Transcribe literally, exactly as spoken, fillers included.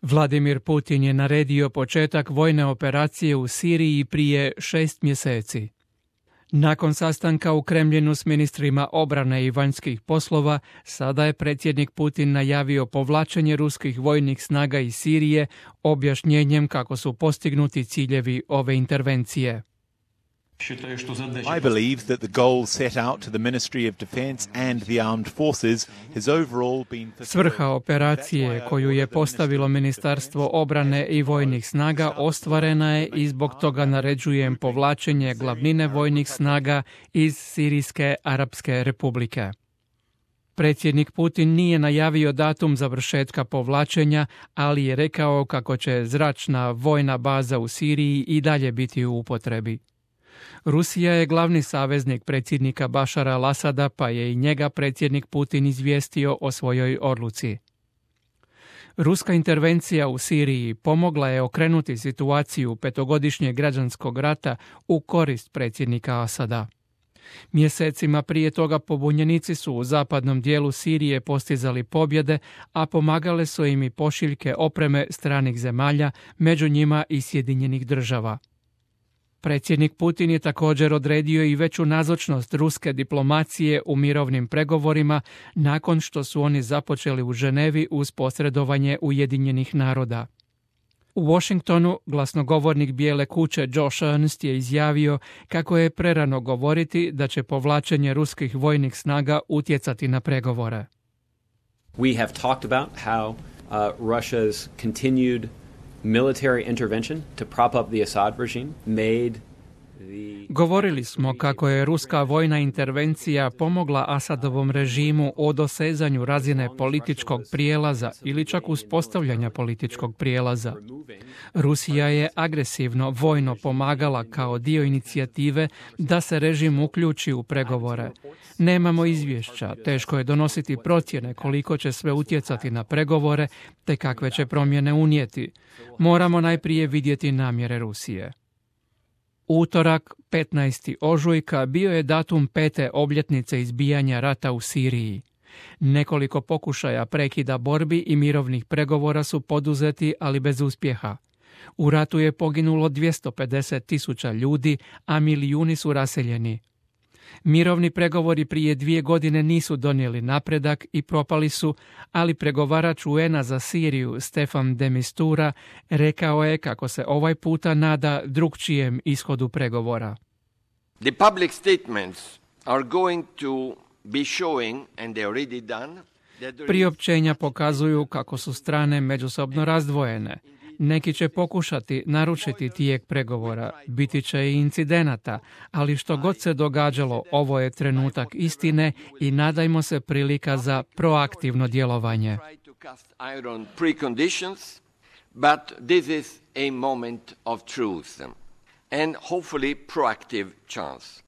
Vladimir Putin je naredio početak vojne operacije u Siriji prije šest mjeseci. Nakon sastanka u Kremljinu s ministrima obrane i vanjskih poslova, sada je predsjednik Putin najavio povlačenje ruskih vojnih snaga iz Sirije objašnjenjem kako su postignuti ciljevi ove intervencije. I believe that the goal set out to the Ministry of Defense and the Armed Forces has overall been... Svrha operacije koju je postavilo Ministarstvo obrane i vojnih snaga ostvarena je i zbog toga naređujem povlačenje glavnine vojnih snaga iz Sirijske Arapske Republike. Predsjednik Putin nije najavio datum završetka povlačenja, ali je rekao kako će zračna vojna baza u Siriji i dalje biti u upotrebi. Rusija je glavni saveznik predsjednika Bašara al-Asada, pa je i njega predsjednik Putin izvijestio o svojoj odluci. Ruska intervencija u Siriji pomogla je okrenuti situaciju petogodišnjeg građanskog rata u korist predsjednika Asada. Mjesecima prije toga pobunjenici su u zapadnom dijelu Sirije postizali pobjede, a pomagale su im i pošiljke opreme stranih zemalja, među njima i Sjedinjenih Država. Predsjednik Putin je također odredio i veću nazočnost ruske diplomacije u mirovnim pregovorima nakon što su oni započeli u Ženevi uz posredovanje Ujedinjenih naroda. U Washingtonu glasnogovornik Bijele kuće Josh Earnest je izjavio kako je prerano govoriti da će povlačenje ruskih vojnih snaga utjecati na pregovore. We have talked about how uh, Russia's continued military intervention to prop up the Assad regime made the... Govorili smo kako je ruska vojna intervencija pomogla Asadovom režimu o dosezanju razine političkog prijelaza ili čak uspostavljanja političkog prijelaza. Rusija je agresivno vojno pomagala kao dio inicijative da se režim uključi u pregovore. Nemamo izvješća, teško je donositi procjene koliko će sve utjecati na pregovore te kakve će promjene unijeti. Moramo najprije vidjeti namjere Rusije. Utorak, petnaesti ožujka, bio je datum pete obljetnice izbijanja rata u Siriji. Nekoliko pokušaja prekida borbi i mirovnih pregovora su poduzeti, ali bez uspjeha. U ratu je poginulo dvjesto pedeset tisuća ljudi, a milijuni su raseljeni. Mirovni pregovori prije dvije godine nisu donijeli napredak i propali su, ali pregovarač U N-a za Siriju Stefan de Mistura rekao je kako se ovaj puta nada drukčijem ishodu pregovora. The public statements are going to be showing, and they already done, Priopćenja pokazuju kako su strane međusobno razdvojene. Neki će pokušati narušiti tijek pregovora, biti će i incidenata, ali što god se događalo, ovo je trenutak istine i nadajmo se prilika za proaktivno djelovanje. But this is a moment of truth and hopefully proactive chance.